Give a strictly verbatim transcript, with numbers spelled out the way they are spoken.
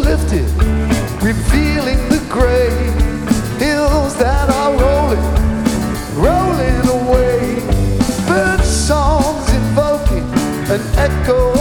lifted, revealing the gray hills that are rolling, rolling away. Bird songs invoking an echo